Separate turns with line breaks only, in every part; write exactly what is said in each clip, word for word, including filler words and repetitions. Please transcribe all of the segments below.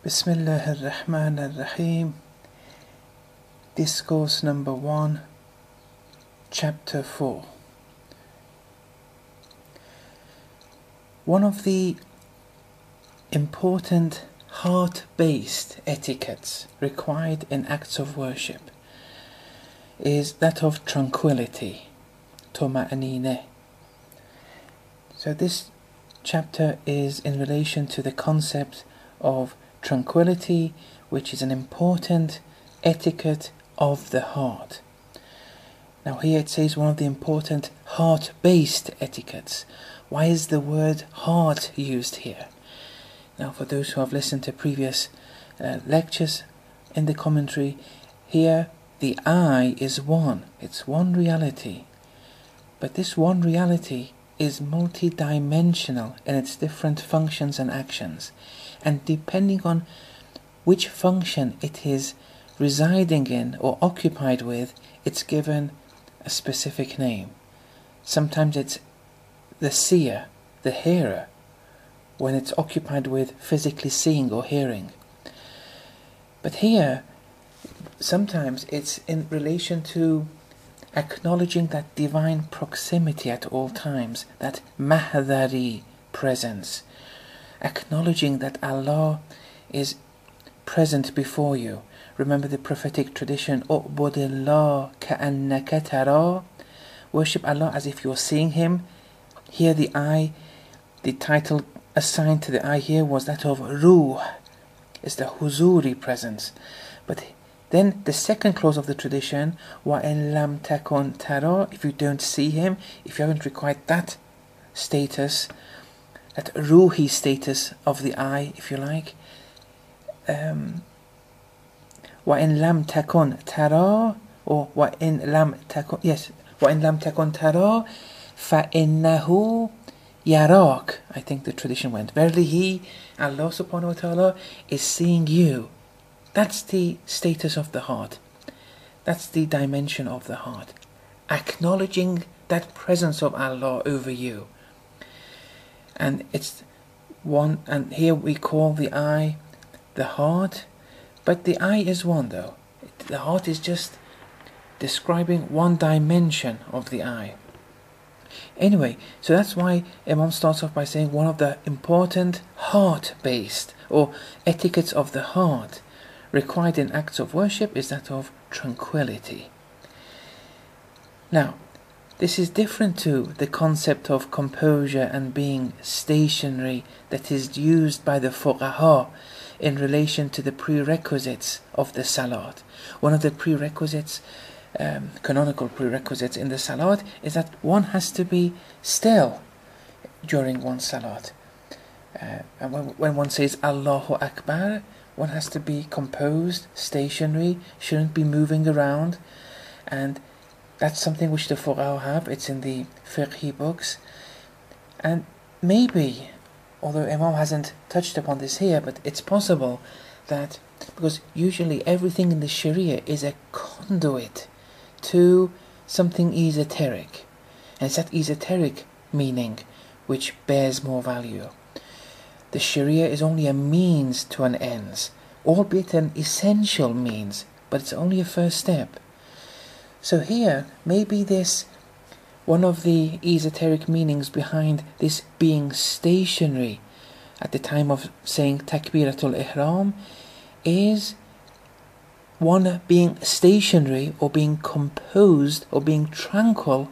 Bismillah ar-Rahman ar-Rahim. Discourse number one, chapter four. One of the important heart-based etiquettes required in acts of worship is that of tranquility, tuma'anine. So this chapter is in relation to the concept of tranquility, which is an important etiquette of the heart. Now here it says one of the important heart-based etiquettes. Why is the word heart used here? Now for those who have listened to previous uh, lectures in the commentary, here the I is one. It's one reality. But this one reality is multi-dimensional in its different functions and actions. And depending on which function it is residing in or occupied with, it's given a specific name. Sometimes it's the seer, the hearer, when it's occupied with physically seeing or hearing. But here, sometimes it's in relation to acknowledging that divine proximity at all times, that mahdari presence, acknowledging that Allah is present before you. Remember the prophetic tradition, U'budillah ka'annaka tara, worship Allah as if you're seeing Him. Here the I, the title assigned to the I here was that of Ruh, is the huzuri presence. But then the second clause of the tradition, وَإِن لَمْ تَكُنْ تَرَى, if you don't see Him, if you haven't required that status, that ruhi status of the I, if you like, um, وَإِن لَمْ تَكُنْ تَرَى, or وَإِن لَمْ تَكُنْ, yes, وَإِن لَمْ تَكُنْ تَرَى فَإِنَّهُ يَرَاكَ. I think the tradition went, verily He, Allah subhanahu wa ta'ala, is seeing you. That's the status of the heart. That's the dimension of the heart. Acknowledging that presence of Allah over you. And it's one, and here we call the I the heart, but the I is one though. The heart is just describing one dimension of the I. Anyway, so that's why Imam starts off by saying one of the important heart-based or etiquettes of the heart required in acts of worship is that of tranquility. Now, this is different to the concept of composure and being stationary that is used by the fuqaha in relation to the prerequisites of the salat. One of the prerequisites, um, canonical prerequisites in the salat, is that one has to be still during one salat. Uh, and when, when one says Allahu Akbar, one has to be composed, stationary, shouldn't be moving around, and that's something which the fuqaha have. It's in the fiqh books. And maybe, although Imam hasn't touched upon this here, but it's possible that, because usually everything in the Sharia is a conduit to something esoteric, and it's that esoteric meaning which bears more value. The Sharia is only a means to an end, albeit an essential means, but it's only a first step. So here, maybe this, one of the esoteric meanings behind this being stationary at the time of saying Takbiratul Ihram is one being stationary or being composed or being tranquil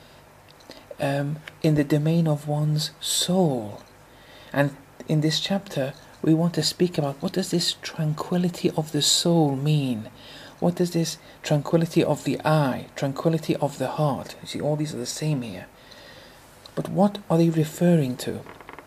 um, in the domain of one's soul. And in this chapter, we want to speak about what does this tranquility of the soul mean? What does this tranquility of the eye, tranquility of the heart? You see, all these are the same here. But what are they referring to?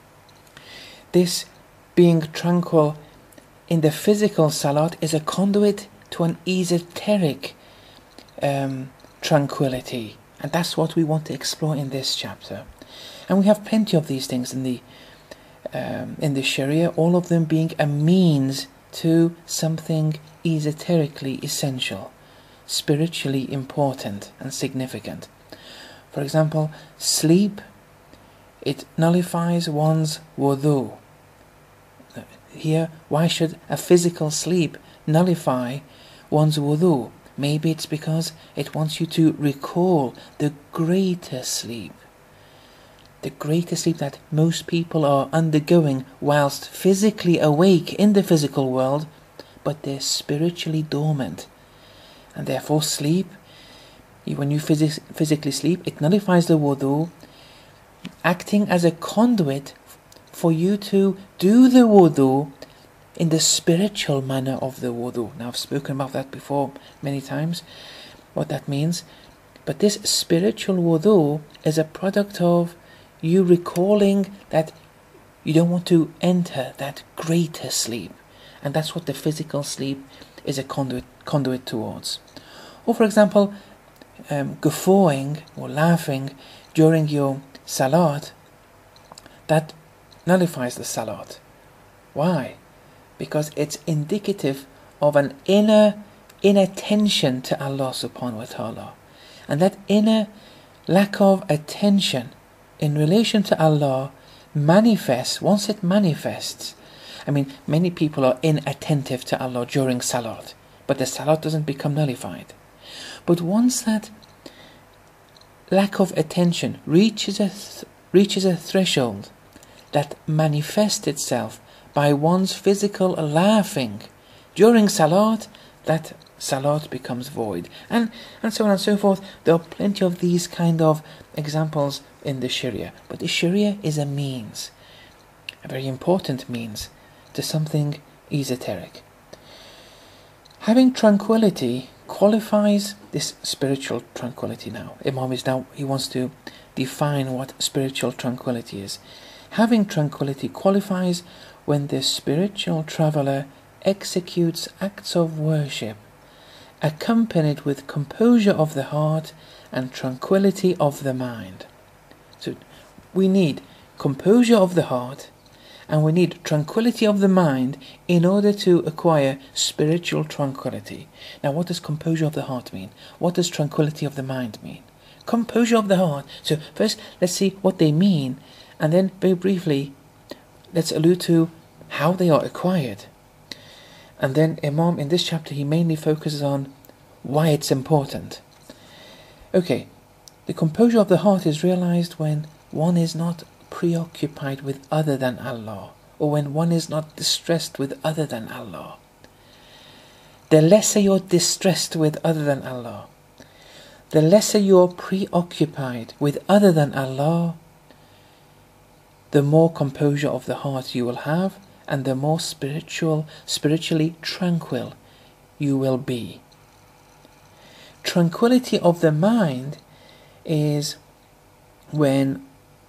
This being tranquil in the physical salat is a conduit to an esoteric um, tranquility. And that's what we want to explore in this chapter. And we have plenty of these things in the Um, in the Sharia, all of them being a means to something esoterically essential, spiritually important and significant. For example, sleep, it nullifies one's wudu. here, why should a physical sleep nullify one's wudu? Maybe it's because it wants you to recall the greater sleep. The greater sleep that most people are undergoing whilst physically awake in the physical world, but they're spiritually dormant. And therefore sleep, when you phys- physically sleep, it nullifies the wudu, acting as a conduit for you to do the wudu in the spiritual manner of the wudu. Now I've spoken about that before many times, what that means. But this spiritual wudu is a product of you recalling that you don't want to enter that greater sleep. And that's what the physical sleep is a conduit, conduit towards. Or for example, um, guffawing or laughing during your salat, that nullifies the salat. Why? Because it's indicative of an inner inattention to Allah subhanahu wa ta'ala. And that inner lack of attention in relation to Allah manifests, once it manifests, I mean, many people are inattentive to Allah during salat, but the salat doesn't become nullified. But once that lack of attention reaches a, th- reaches a threshold that manifests itself by one's physical laughing during salat, that salat becomes void. And, and so on and so forth. There are plenty of these kind of examples in the Sharia. But the Sharia is a means, a very important means, to something esoteric. Having tranquility qualifies this spiritual tranquility now. Imam is now, he wants to define what spiritual tranquility is. Having tranquility qualifies when the spiritual traveller executes acts of worship accompanied with composure of the heart and tranquility of the mind. So we need composure of the heart and we need tranquility of the mind in order to acquire spiritual tranquility. Now, what does composure of the heart mean? What does tranquility of the mind mean? Composure of the heart. So first, let's see what they mean, and then very briefly, let's allude to how they are acquired. And then Imam, in this chapter, he mainly focuses on why it's important. Okay, the composure of the heart is realized when one is not preoccupied with other than Allah, or when one is not distressed with other than Allah. The lesser you're distressed with other than Allah, the lesser you're preoccupied with other than Allah, the more composure of the heart you will have, and the more spiritual, spiritually tranquil you will be. Tranquility of the mind is when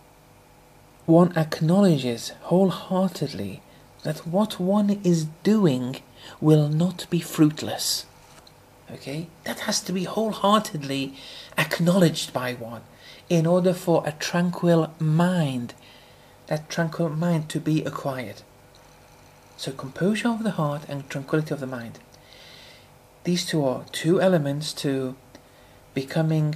one acknowledges wholeheartedly that what one is doing will not be fruitless. Okay? That has to be wholeheartedly acknowledged by one in order for a tranquil mind, that tranquil mind to be acquired. So composure of the heart and tranquility of the mind. These two are two elements to becoming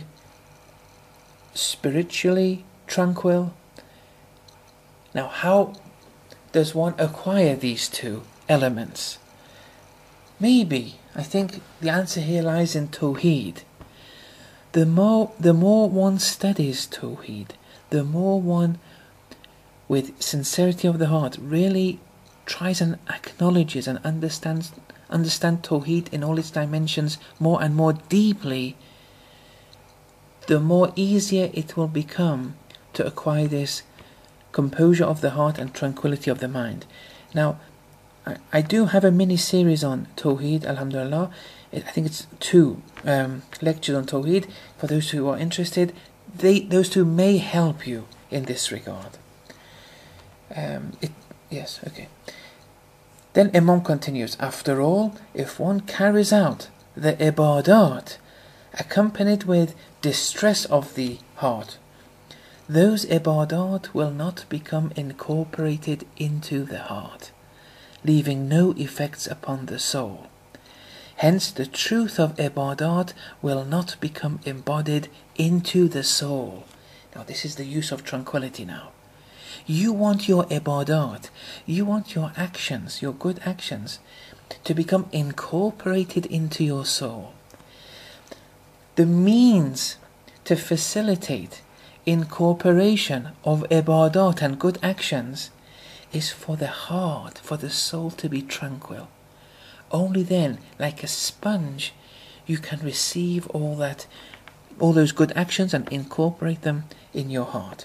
spiritually tranquil. Now, how does one acquire these two elements? Maybe, I think the answer here lies in Tawheed. The more, the more one studies Tawheed, the more one, with sincerity of the heart, really tries and acknowledges and understands understand Tawheed in all its dimensions more and more deeply, the more easier it will become to acquire this composure of the heart and tranquility of the mind. Now, I, I do have a mini series on Tawheed, alhamdulillah. It, I think it's two um, lectures on Tawheed. For those who are interested, they those two may help you in this regard. Um, it yes, okay. Then Imam continues, after all, if one carries out the ibadat accompanied with distress of the heart, those ibadat will not become incorporated into the heart, leaving no effects upon the soul. Hence the truth of ibadat will not become embodied into the soul. Now this is the use of tranquility now. You want your ibadat, you want your actions, your good actions, to become incorporated into your soul. The means to facilitate incorporation of ibadat and good actions is for the heart, for the soul to be tranquil. Only then, like a sponge, you can receive all that, all those good actions and incorporate them in your heart.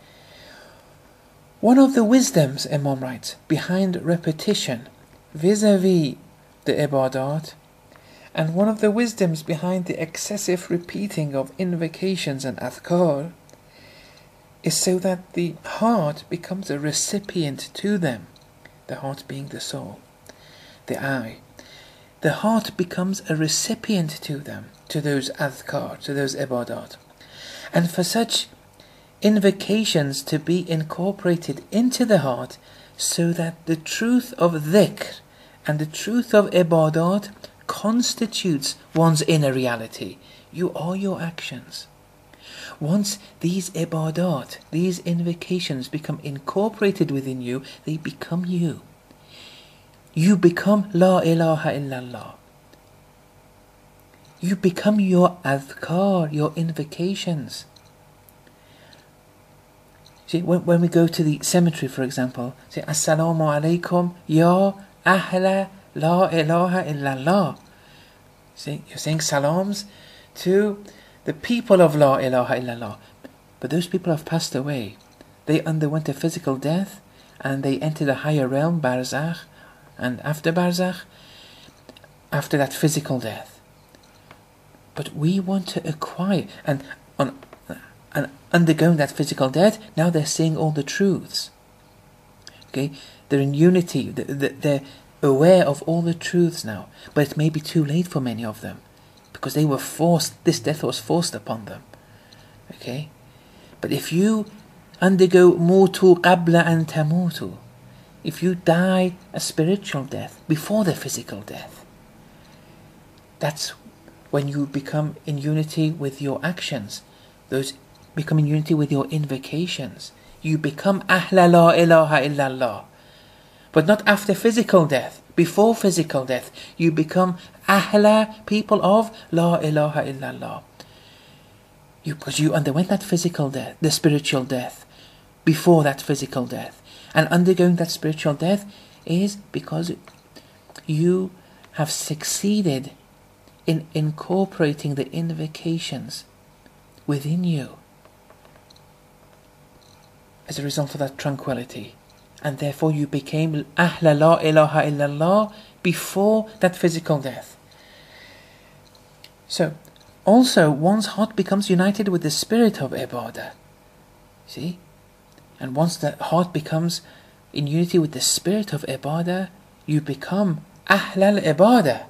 One of the wisdoms, Imam writes, behind repetition vis-a-vis the ibadat, and one of the wisdoms behind the excessive repeating of invocations and adhkar, is so that the heart becomes a recipient to them, the heart being the soul, the I. The heart becomes a recipient to them, to those adhkar, to those ibadat. And for such invocations to be incorporated into the heart, so that the truth of dhikr and the truth of ibadat constitutes one's inner reality. You are your actions. Once these ibadat, these invocations become incorporated within you, they become you. You become La ilaha illallah. You become your adhkar, your invocations. See, when, when we go to the cemetery, for example, say Assalamu alaikum ya ahla la ilaha illallah. See, you're saying salams to the people of La ilaha illallah. But those people have passed away. They underwent a physical death and they entered a higher realm, barzakh, and after barzakh, after that physical death. But we want to acquire, and on and undergoing that physical death, now they're seeing all the truths. Okay, they're in unity, they're aware of all the truths now. But it may be too late for many of them, because they were forced, this death was forced upon them. Okay, but if you undergo mutu qabla an tamutu, if you die a spiritual death before the physical death, that's when you become in unity with your actions. Those become in unity with your invocations. You become ahla la ilaha illallah. But not after physical death, before physical death. You become ahla, people of la ilaha illallah. You, because you underwent that physical death, the spiritual death, before that physical death. And undergoing that spiritual death is because you have succeeded in incorporating the invocations within you as a result of that tranquility. And therefore you became ahla la ilaha illallah before that physical death. So, also one's heart becomes united with the spirit of ibadah. See? And once the heart becomes in unity with the spirit of ibadah, you become ahla al-ibadah.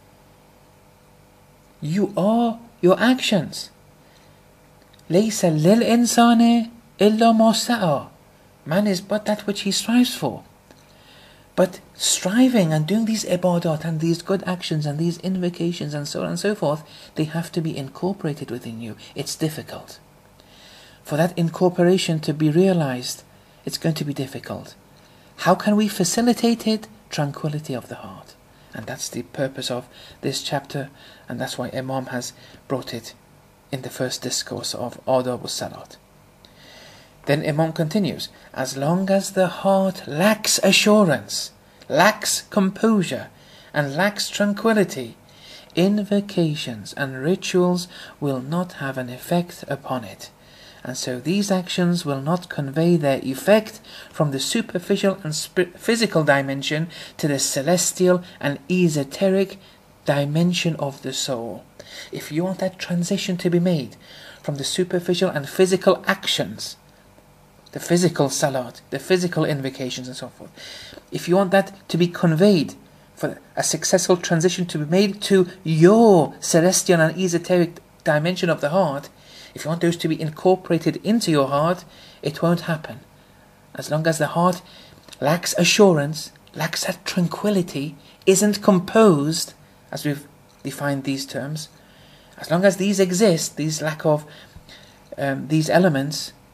You are your actions. لَيْسَ لِلْإِنسَانِ إِلَّا مَا سَعَى. Man is but that which he strives for. But striving and doing these ibadat and these good actions and these invocations and so on and so forth, they have to be incorporated within you. It's difficult. For that incorporation to be realized, it's going to be difficult. How can we facilitate it? Tranquility of the heart. And that's the purpose of this chapter, and that's why Imam has brought it in the first discourse of Adab al-Salat. Then Imam continues, as long as the heart lacks assurance, lacks composure, and lacks tranquility, invocations and rituals will not have an effect upon it. And so these actions will not convey their effect from the superficial and physical dimension to the celestial and esoteric dimension of the soul. If you want that transition to be made from the superficial and physical actions, the physical salat, the physical invocations and so forth, if you want that to be conveyed, for a successful transition to be made to your celestial and esoteric dimension of the heart, if you want those to be incorporated into your heart, it won't happen. As long as the heart lacks assurance, lacks that tranquility, isn't composed, as we've defined these terms, as long as these exist, these lack of um, these elements,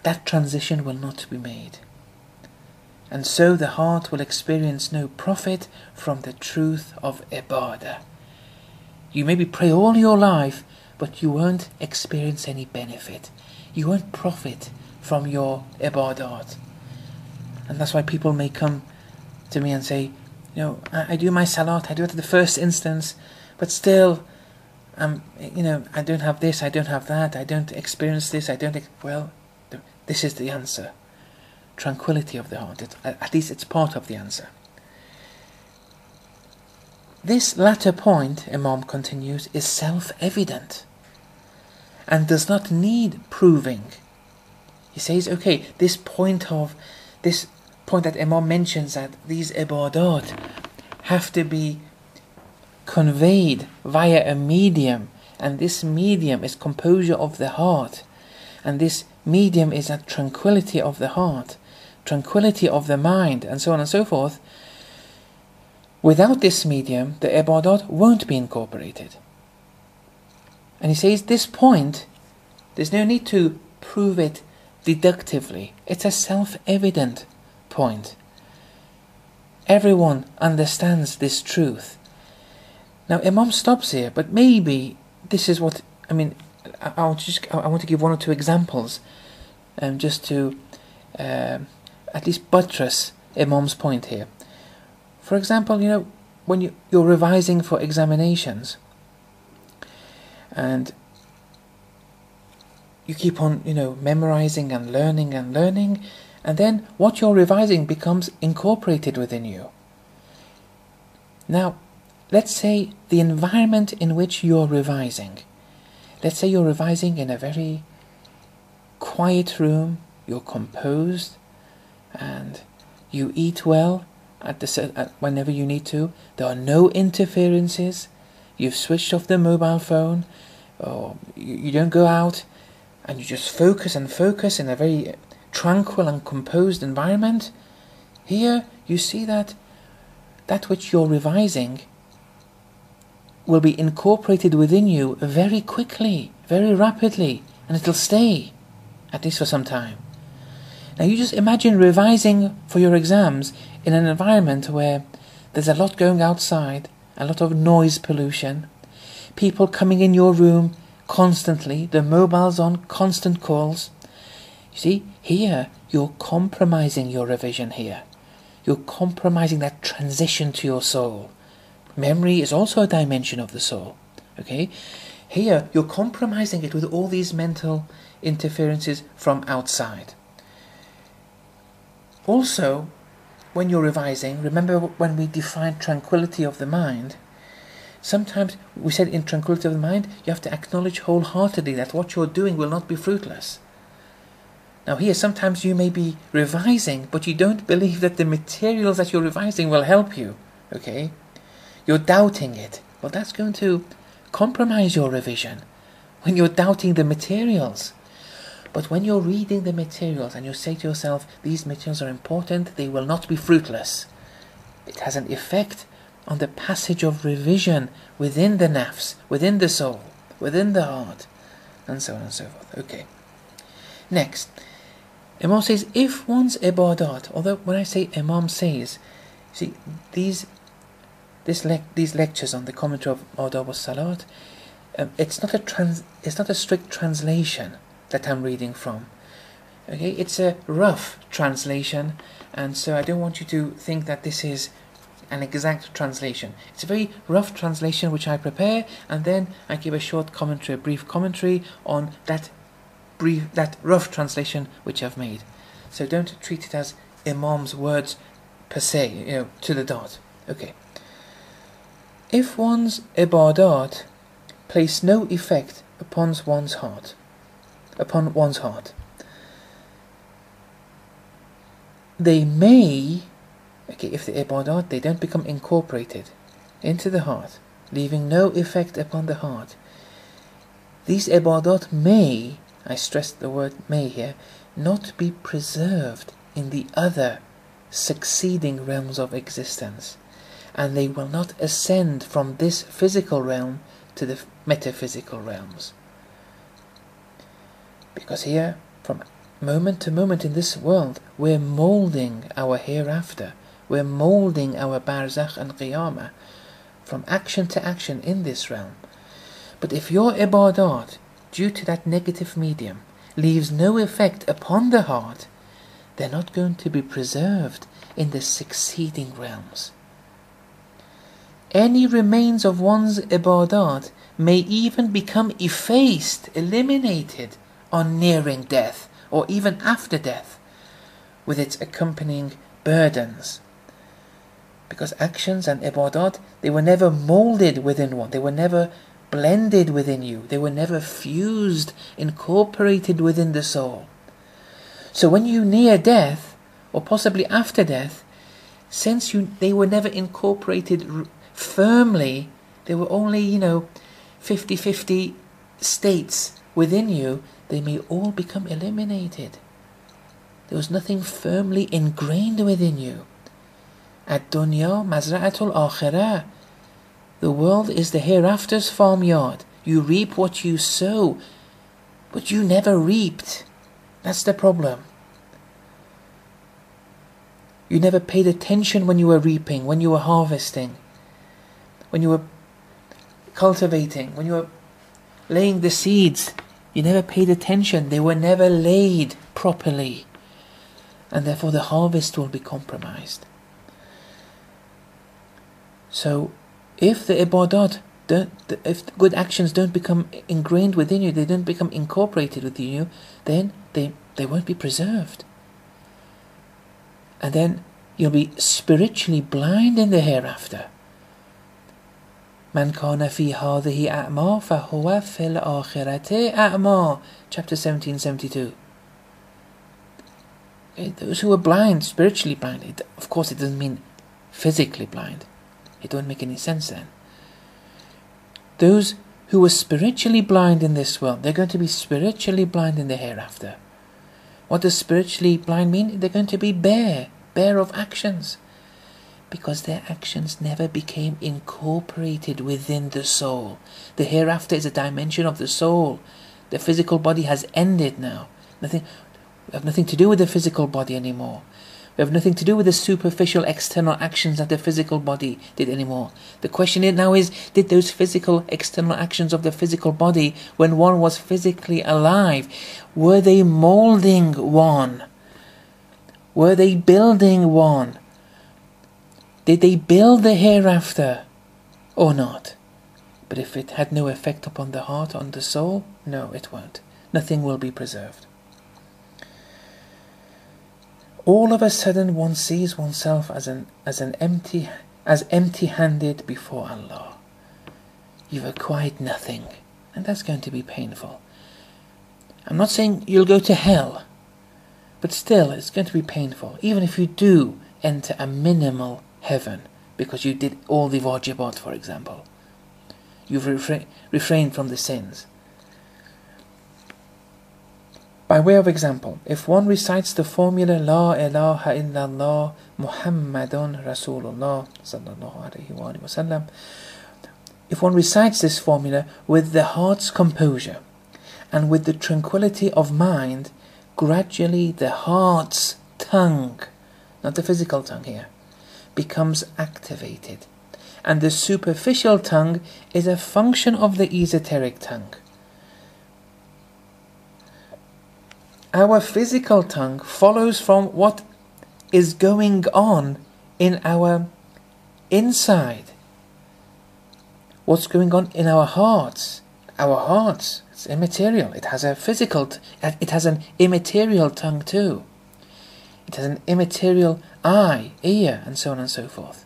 that transition will not be made. And so the heart will experience no profit from the truth of ibadah. You maybe pray all your life, but you won't experience any benefit. You won't profit from your ibadat. And that's why people may come to me and say, you know, I, I do my salat, I do it at the first instance, but still, um, you know, I don't have this, I don't have that, I don't experience this, I don't... Ex well, th this is the answer. Tranquility of the heart. It, at least it's part of the answer. This latter point, Imam continues, is self-evident and does not need proving. He says, okay, this point of, this point that Imam mentions, that these ibadat have to be conveyed via a medium, and this medium is composure of the heart, and this medium is that tranquility of the heart, tranquility of the mind, and so on and so forth. Without this medium, the ibadat won't be incorporated. And he says this point, there's no need to prove it deductively. It's a self-evident point. Everyone understands this truth. Now Imam stops here, but maybe this is what, I mean, I, I'll just, I want to give one or two examples, um, just to uh, at least buttress Imam's point here. For example, you know, when you, you're revising for examinations, and you keep on, you know, memorizing and learning and learning, and then what you're revising becomes incorporated within you. Now, let's say the environment in which you're revising. Let's say you're revising in a very quiet room, you're composed, and you eat well at the at whenever you need to. There are no interferences. You've switched off the mobile phone, or you, you don't go out, and you just focus and focus in a very tranquil and composed environment. Here you see that that which you're revising will be incorporated within you very quickly, very rapidly, and it'll stay, at least for some time. Now you just imagine revising for your exams in an environment where there's a lot going outside, a lot of noise pollution, people coming in your room constantly, the mobile's on, constant calls. You see, here you're compromising your revision here. You're compromising that transition to your soul. Memory is also a dimension of the soul. Okay? Here you're compromising it with all these mental interferences from outside. Also, when you're revising, remember when we defined tranquility of the mind, sometimes we said in tranquility of the mind, you have to acknowledge wholeheartedly that what you're doing will not be fruitless. Now here, sometimes you may be revising, but you don't believe that the materials that you're revising will help you. Okay? You're doubting it. Well, that's going to compromise your revision when you're doubting the materials. But when you're reading the materials and you say to yourself, these materials are important, they will not be fruitless, it has an effect on the passage of revision within the nafs, within the soul, within the heart, and so on and so forth. Okay. Next, Imam says, if one's ibadat, although when I say Imam says, see, these this le these lectures on the commentary of Adab al-Salat, um, it's not a trans it's not a strict translation that I'm reading from. Okay, it's a rough translation, and so I don't want you to think that this is an exact translation. It's a very rough translation which I prepare, and then I give a short commentary, a brief commentary on that brief, that rough translation which I've made. So don't treat it as Imam's words per se, you know, to the dot. Okay. If one's ibadat place no effect upon one's heart, upon one's heart, they may, okay, if the ibadat, they don't become incorporated into the heart, leaving no effect upon the heart, these ibadat may, I stress the word may here, not be preserved in the other succeeding realms of existence, and they will not ascend from this physical realm to the metaphysical realms. Because here, from moment to moment in this world, we're moulding our hereafter. We're moulding our barzakh and qiyamah from action to action in this realm. But if your ibadat, due to that negative medium, leaves no effect upon the heart, they're not going to be preserved in the succeeding realms. Any remains of one's ibadat may even become effaced, eliminated on nearing death, or even after death, with its accompanying burdens. Because actions and ibadat, they were never moulded within one, they were never blended within you, they were never fused, incorporated within the soul. So when you near death, or possibly after death, since you they were never incorporated r- firmly, they were only, you know, fifty-fifty states within you, they may all become eliminated. There was nothing firmly ingrained within you. Ad-dunya mazra'atul akhirah. The world is the hereafter's farmyard. You reap what you sow, but you never reaped. That's the problem. You never paid attention when you were reaping, when you were harvesting, when you were cultivating, when you were laying the seeds. You never paid attention. They were never laid properly. And therefore the harvest will be compromised. So, if the ibadat, don't, if good actions don't become ingrained within you, they don't become incorporated within you, then they, they won't be preserved. And then you'll be spiritually blind in the hereafter. Man kana fi hadhihi a'ma fahuwa fil akhirati a'ma. Chapter seventeen seventy-two. Okay, those who are blind, spiritually blind, it, of course it doesn't mean physically blind. It don't make any sense then. Those who are spiritually blind in this world, they're going to be spiritually blind in the hereafter. What does spiritually blind mean? They're going to be bare, bare of actions. Because their actions never became incorporated within the soul. The hereafter is a dimension of the soul. The physical body has ended now. Nothing, we have nothing to do with the physical body anymore. We have nothing to do with the superficial external actions that the physical body did anymore. The question now is, did those physical external actions of the physical body, when one was physically alive, were they moulding one? Were they building one? Did they build the hereafter or not? But if it had no effect upon the heart, on the soul, no, it won't. Nothing will be preserved. All of a sudden one sees oneself as an as an empty as empty-handed before Allah. You've acquired nothing, and that's going to be painful. I'm not saying you'll go to hell, but still it's going to be painful, even if you do enter a minimal heaven, because you did all the wajibat, for example. You've refra- refrained from the sins. By way of example, if one recites the formula La ilaha illallah Muhammadun Rasulullah sallallahu alayhi wa sallam, if one recites this formula with the heart's composure and with the tranquility of mind, gradually the heart's tongue, not the physical tongue here, becomes activated. And the superficial tongue is a function of the esoteric tongue. Our physical tongue follows from what is going on in our inside. What's going on in our hearts. Our hearts, it's immaterial. It has a physical, t- it has an immaterial tongue too. It has an immaterial eye, ear, and so on and so forth.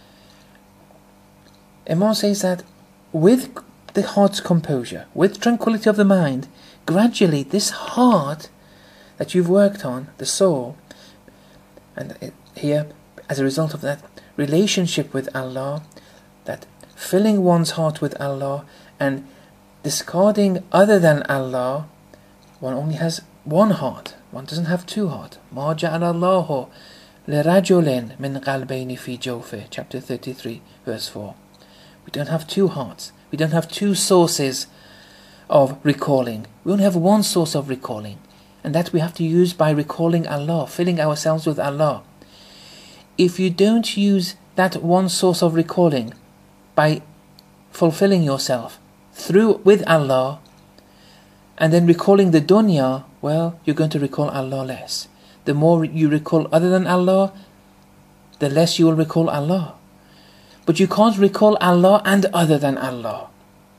Imam says that with the heart's composure, with tranquility of the mind, gradually this heart that you've worked on, the soul, and it, here, as a result of that relationship with Allah, that filling one's heart with Allah and discarding other than Allah, one only has one heart. One doesn't have two hearts. مَا جَعَلَ اللَّهُ لِرَجُلٍ مِنْ قَلْبَيْنِ فِي جَوْفِهِ, chapter thirty-three, verse four. We don't have two hearts. We don't have two sources of recalling. We only have one source of recalling. and that we have to use by recalling Allah, filling ourselves with Allah. If you don't use that one source of recalling by fulfilling yourself through with Allah, and then recalling the dunya, well, you're going to recall Allah less. The more you recall other than Allah, the less you will recall Allah. But you can't recall Allah and other than Allah.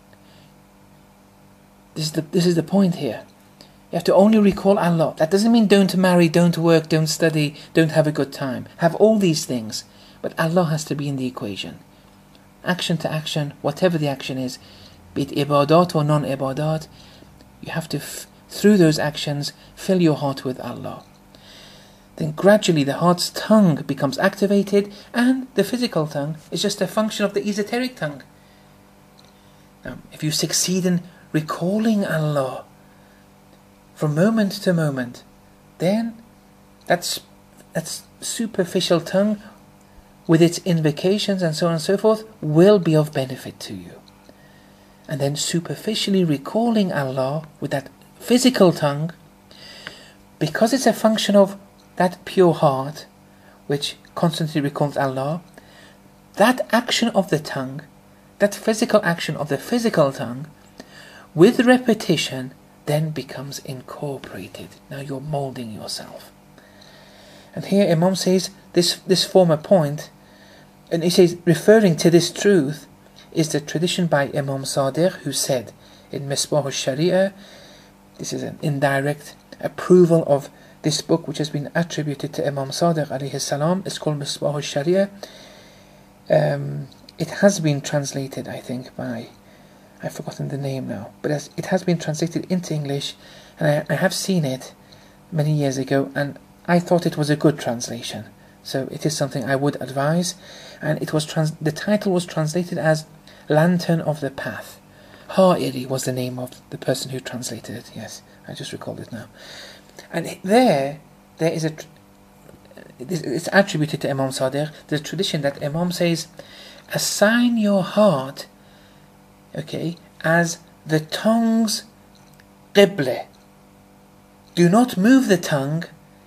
This is the, this is the point here. You have to only recall Allah. That doesn't mean don't marry, don't work, don't study, don't have a good time. Have all these things. But Allah has to be in the equation. Action to action, whatever the action is, be it ibadat or non-ibadat, you have to, f- through those actions, fill your heart with Allah. Then gradually the heart's tongue becomes activated, and the physical tongue is just a function of the esoteric tongue. Now, if you succeed in recalling Allah from moment to moment, then that's that's superficial tongue with its invocations and so on and so forth will be of benefit to you. And then superficially recalling Allah with that physical tongue, because it's a function of that pure heart which constantly recalls Allah, that action of the tongue, that physical action of the physical tongue, with repetition, then becomes incorporated. Now you're moulding yourself. And here Imam says this, this former point, and he says, referring to this truth, is the tradition by Imam Sadiq, who said in Misbah al-Sharia, this is an indirect approval of this book which has been attributed to Imam Sadiq alayhi salam. It's called Misbah al-Sharia. Um, it has been translated, I think, by, I've forgotten the name now, but as it has been translated into English, and I, I have seen it many years ago, and I thought it was a good translation. So it is something I would advise. And it was trans- the title was translated as Lantern of the Path. Ha'iri was the name of the person who translated it. Yes, I just recalled it now. And there, there is a, tr- it's attributed to Imam Sadiq, the tradition that Imam says, assign your heart, okay, as the tongue's qibla. Do not move the tongue,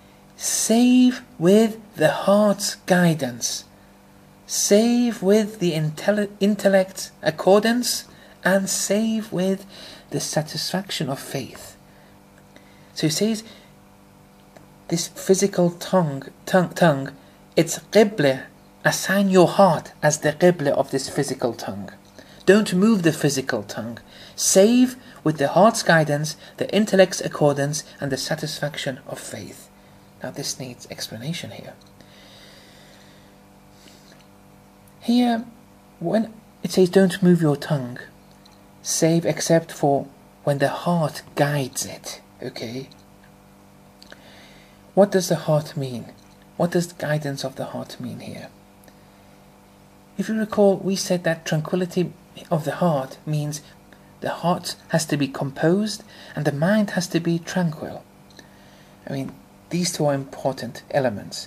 save with the heart's guidance, save with the intelli- intellect's accordance, and save with the satisfaction of faith. So he says, this physical tongue, tongue, tongue, it's qibla. Assign your heart as the qibla of this physical tongue. Don't move the physical tongue. Save with the heart's guidance, the intellect's accordance, and the satisfaction of faith. Now this needs explanation here. Here, when it says don't move your tongue, save except for when the heart guides it, okay? What does the heart mean? What does the guidance of the heart mean here? If you recall, we said that tranquility of the heart means the heart has to be composed and the mind has to be tranquil. I mean, these two are important elements.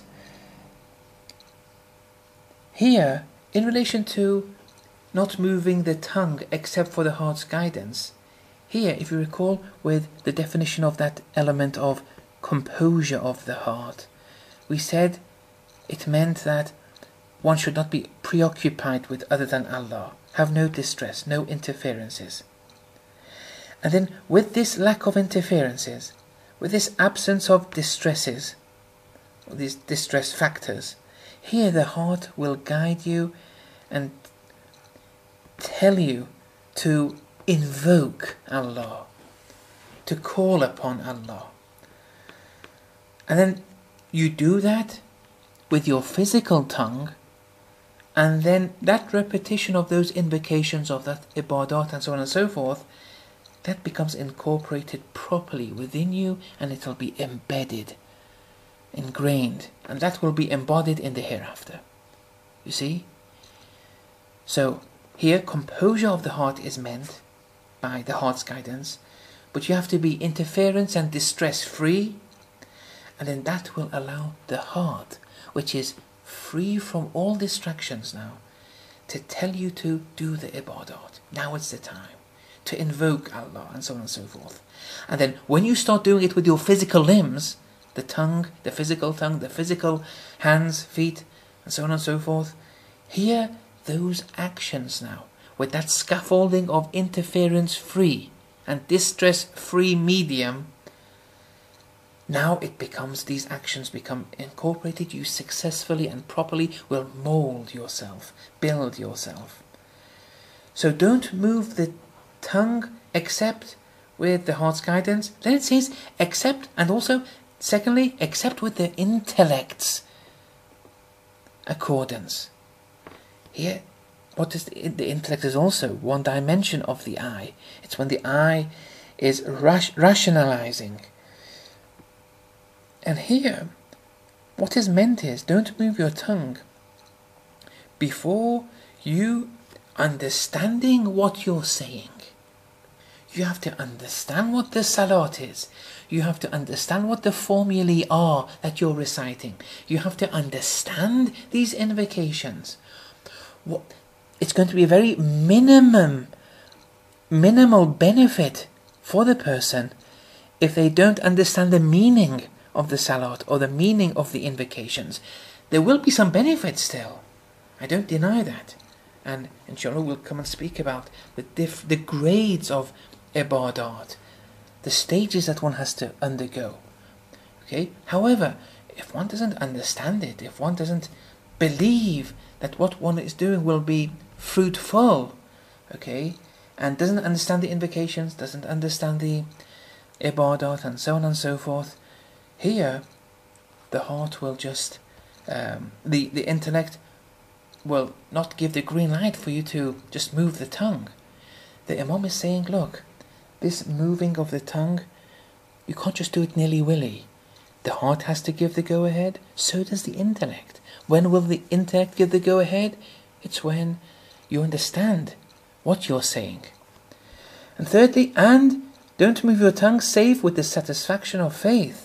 Here, in relation to not moving the tongue except for the heart's guidance, here, if you recall, with the definition of that element of composure of the heart, we said it meant that one should not be preoccupied with other than Allah, have no distress, no interferences. And then with this lack of interferences, with this absence of distresses, these distress factors, here the heart will guide you and tell you to invoke Allah, to call upon Allah. And then you do that with your physical tongue, and then that repetition of those invocations of that ibadat and so on and so forth, that becomes incorporated properly within you, and it will be embedded, ingrained, and that will be embodied in the hereafter. You see? So here composure of the heart is meant by the heart's guidance, but you have to be interference and distress free, and then that will allow the heart, which is free from all distractions now, to tell you to do the ibadat. Now it's the time. to invoke Allah, and so on and so forth. And then when you start doing it with your physical limbs, the tongue, the physical tongue, the physical hands, feet, and so on and so forth, here, those actions now, with that scaffolding of interference-free and distress-free medium, now it becomes, these actions become incorporated. You successfully and properly will mould yourself, build yourself. So don't move the tongue except with the heart's guidance. Then it says except, and also, secondly, except with the intellect's accordance. Here, what is the, the intellect is also one dimension of the eye. It's when the eye is rash, rationalizing. And here, what is meant is, don't move your tongue before you understanding what you're saying. You have to understand what the salat is. You have to understand what the formulae are that you're reciting. You have to understand these invocations. What, it's going to be a very minimum, minimal benefit for the person if they don't understand the meaning of the salat or the meaning of the invocations. There will be some benefit still. I don't deny that. And inshallah we'll come and speak about the diff- the grades of ibadat, the stages that one has to undergo. Okay? However, if one doesn't understand it, if one doesn't believe that what one is doing will be fruitful, okay, and doesn't understand the invocations, doesn't understand the ibadat, and so on and so forth, here the heart will just, um, the, the intellect will not give the green light for you to just move the tongue. The Imam is saying, look, this moving of the tongue, you can't just do it nilly-willy. The heart has to give the go-ahead, so does the intellect. When will the intellect give the go-ahead? It's when you understand what you're saying. And thirdly, and don't move your tongue save with the satisfaction of faith.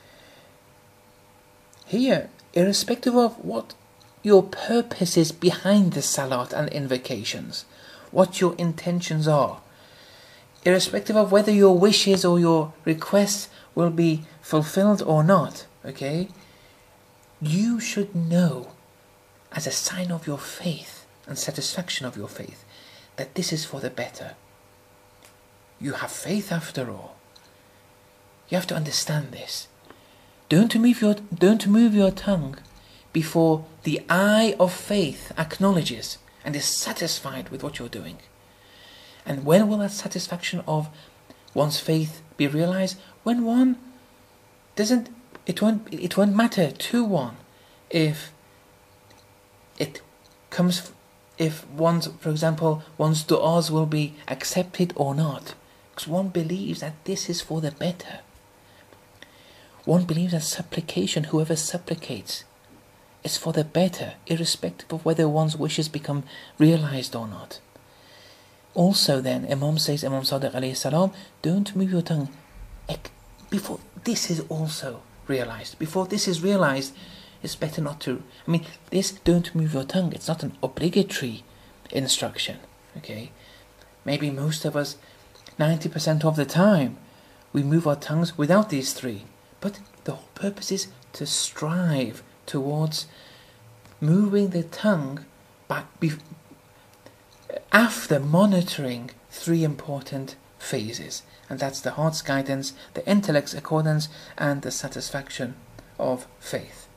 Here, irrespective of what your purpose is behind the salat and invocations, what your intentions are, irrespective of whether your wishes or your requests will be fulfilled or not, okay, you should know, as a sign of your faith and satisfaction of your faith, that this is for the better. You have faith after all. You have to understand this. Don't move your, don't move your tongue before the eye of faith acknowledges and is satisfied with what you're doing. And when will that satisfaction of one's faith be realized? When one doesn't, it won't, it won't matter to one if it comes, if one's, for example, one's du'as will be accepted or not. Because one believes that this is for the better. One believes that supplication, whoever supplicates, is for the better, irrespective of whether one's wishes become realized or not. Also then, Imam says, Imam Sadiq alayhi salam, don't move your tongue before this is also realized. Before this is realized, it's better not to. I mean, this don't move your tongue, it's not an obligatory instruction, okay? Maybe most of us, ninety percent of the time, we move our tongues without these three. But the whole purpose is to strive towards moving the tongue back bef- after monitoring three important phases. And that's the heart's guidance, the intellect's accordance, and the satisfaction of faith.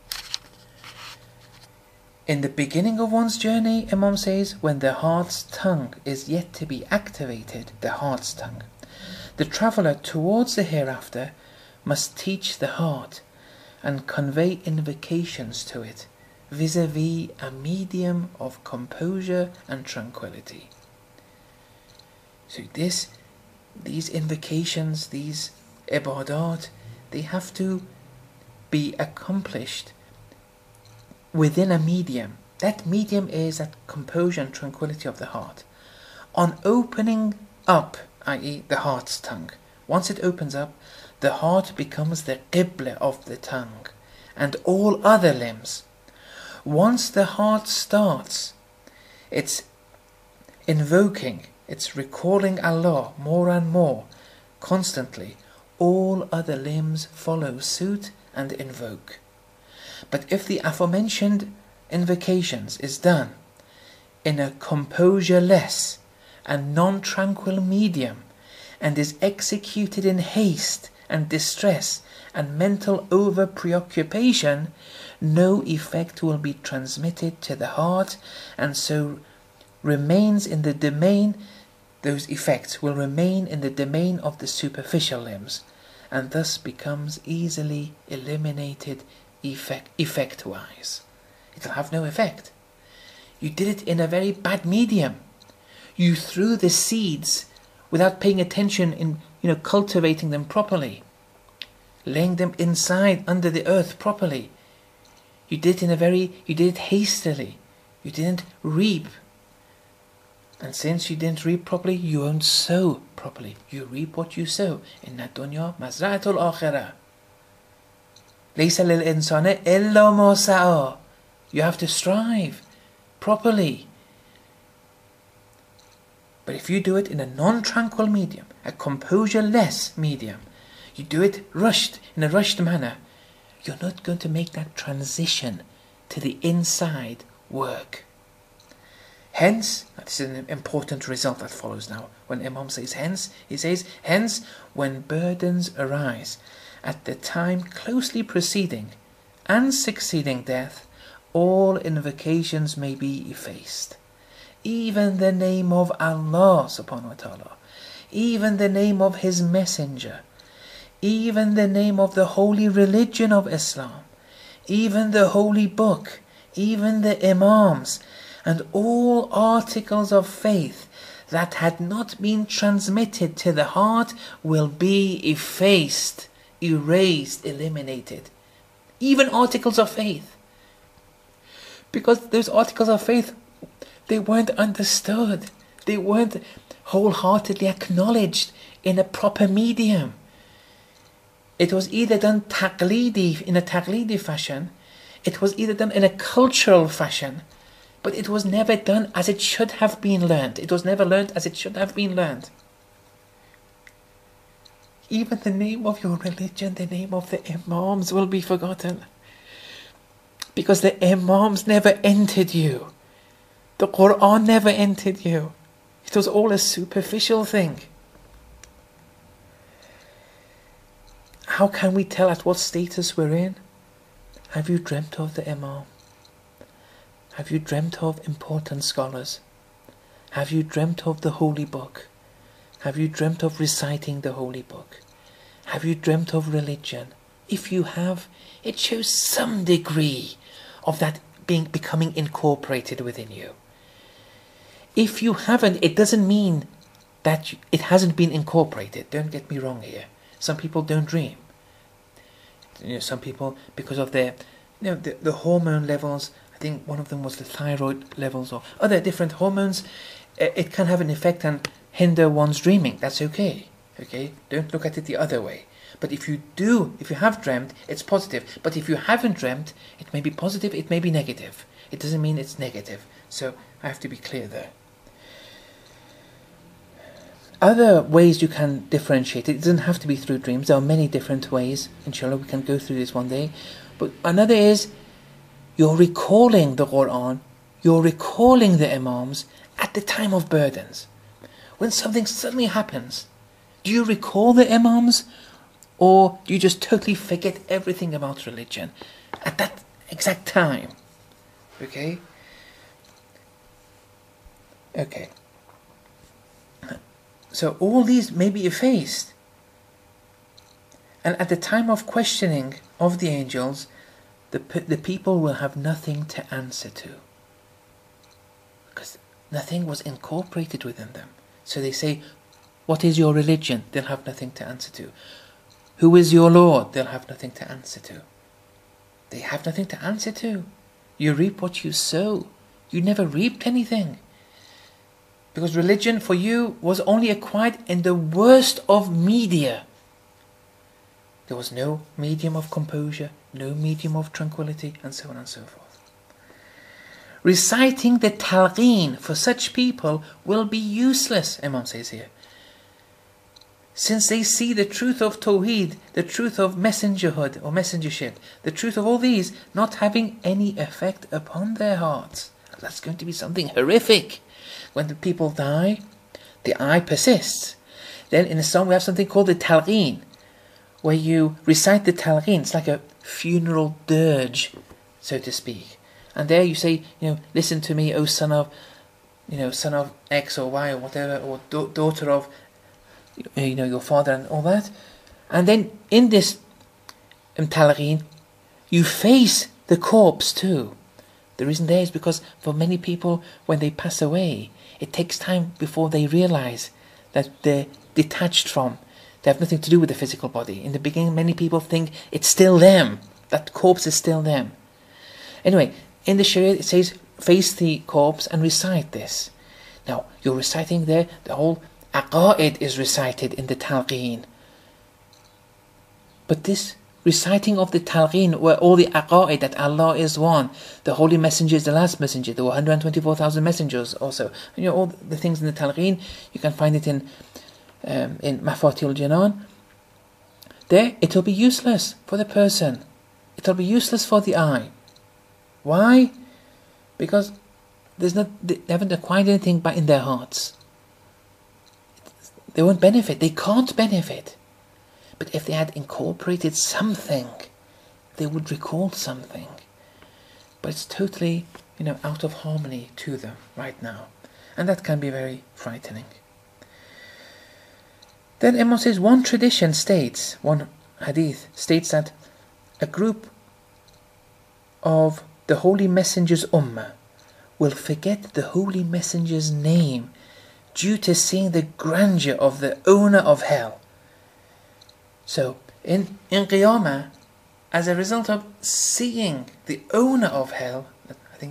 In the beginning of one's journey, Imam says, when the heart's tongue is yet to be activated, the heart's tongue, the traveller towards the hereafter must teach the heart and convey invocations to it vis-a-vis a medium of composure and tranquility. So this, these invocations, these ibadat, they have to be accomplished within a medium. That medium is that composure and tranquility of the heart. On opening up, that is the heart's tongue, once it opens up, the heart becomes the qibla of the tongue and all other limbs. Once the heart starts its invoking it's recalling Allah more and more, constantly, all other limbs follow suit and invoke. But if the aforementioned invocations is done in a composure-less and non-tranquil medium, and is executed in haste and distress and mental over-preoccupation, no effect will be transmitted to the heart, and so remains in the domain, those effects will remain in the domain of the superficial limbs, and thus becomes easily eliminated effect, effect-wise. It'll have no effect. You did it in a very bad medium. You threw the seeds without paying attention in, you know, cultivating them properly, laying them inside under the earth properly. You did it in a very, you did it hastily. You didn't reap. And since you didn't reap properly, you won't sow properly. You reap what you sow. Inna dunya mazra'atul akhirah. Laysa lil insani illa ma sa'a. You have to strive properly. But if you do it in a non-tranquil medium, a composure-less medium, you do it rushed, in a rushed manner, you're not going to make that transition to the inside work. Hence, this is an important result that follows now. When Imam says hence, he says, hence, when burdens arise at the time closely preceding and succeeding death, all invocations may be effaced. Even the name of Allah subhanahu wa ta'ala, even the name of His Messenger, even the name of the holy religion of Islam, even the holy book, even the Imams, and all articles of faith that had not been transmitted to the heart will be effaced, erased, eliminated. Even articles of faith. Because those articles of faith, they weren't understood. They weren't wholeheartedly acknowledged in a proper medium. It was either done taqlidi, in a taqlidi fashion, it was either done in a cultural fashion, but it was never done as it should have been learned. It was never learned as it should have been learned. Even the name of your religion, the name of the Imams will be forgotten. Because the Imams never entered you. The Quran never entered you. It was all a superficial thing. How can we tell at what status we're in? Have you dreamt of the Imam? Have you dreamt of important scholars? Have you dreamt of the holy book? Have you dreamt of reciting the holy book? Have you dreamt of religion? If you have, it shows some degree of that being becoming incorporated within you. If you haven't, it doesn't mean that it hasn't been incorporated. Don't get me wrong here. Some people don't dream. You know, some people, because of their, you know, the, the hormone levels, I think one of them was the thyroid levels or other different hormones, it can have an effect and hinder one's dreaming. That's okay. Okay? Don't look at it the other way. But if you do, if you have dreamt, it's positive. But if you haven't dreamt, it may be positive, it may be negative. It doesn't mean it's negative. So I have to be clear there. Other ways you can differentiate it, it doesn't have to be through dreams. There are many different ways. Inshallah, we can go through this one day. But another is, you're recalling the Quran, you're recalling the Imams at the time of burdens. When something suddenly happens, do you recall the Imams, or do you just totally forget everything about religion at that exact time? Okay? Okay. So all these may be effaced. And at the time of questioning of the angels, the, the people will have nothing to answer to. Because nothing was incorporated within them. So they say, what is your religion? They'll have nothing to answer to. Who is your Lord? They'll have nothing to answer to. They have nothing to answer to. You reap what you sow. You never reaped anything. Because religion for you was only acquired in the worst of media. There was no medium of composure, no medium of tranquility, and so on and so forth. reciting the talqeen for such people will be useless, Imam says here. Since they see the truth of Tawheed, the truth of messengerhood or messengership, the truth of all these not having any effect upon their hearts. That's going to be something horrific. When the people die, the eye persists. Then in Islam we have something called the talqeen, where you recite the talqeen. It's like a funeral dirge, so to speak. And there you say, you know, listen to me, O son of, you know, son of X or Y or whatever, or da- daughter of, you know, your father and all that. And then in this um, talqeen, you face the corpse too. The reason there is because for many people, when they pass away, it takes time before they realize that they're detached from, they have nothing to do with the physical body. In the beginning, many people think it's still them, that corpse is still them. Anyway, in the Sharia it says, face the corpse and recite this. Now, you're reciting there, the whole aqa'id is recited in the talqeen. But this reciting of the talqeen, where all the aqa'id, that Allah is one, the Holy Messenger is the last messenger, there were one hundred twenty-four thousand messengers also. And you know, all the things in the talqeen, you can find it in um, in Mafatihul Jinan. There, it'll be useless for the person. It'll be useless for the eye. Why? Because there's not, they haven't acquired anything but in their hearts. They won't benefit. They can't benefit. But if they had incorporated something, they would recall something. But it's totally, you know, out of harmony to them right now. And that can be very frightening. Then Imam says, one tradition states, one hadith states that a group of the Holy Messenger's ummah will forget the Holy Messenger's name due to seeing the grandeur of the owner of hell. So, in, in Qiyamah, as a result of seeing the owner of hell, I think,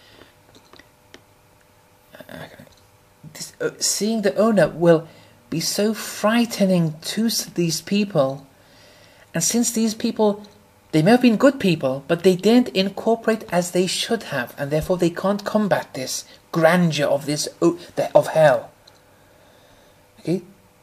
uh, this, uh, seeing the owner will be so frightening to these people. And since these people, they may have been good people, but they didn't incorporate as they should have, and therefore they can't combat this grandeur of this of hell. Okay?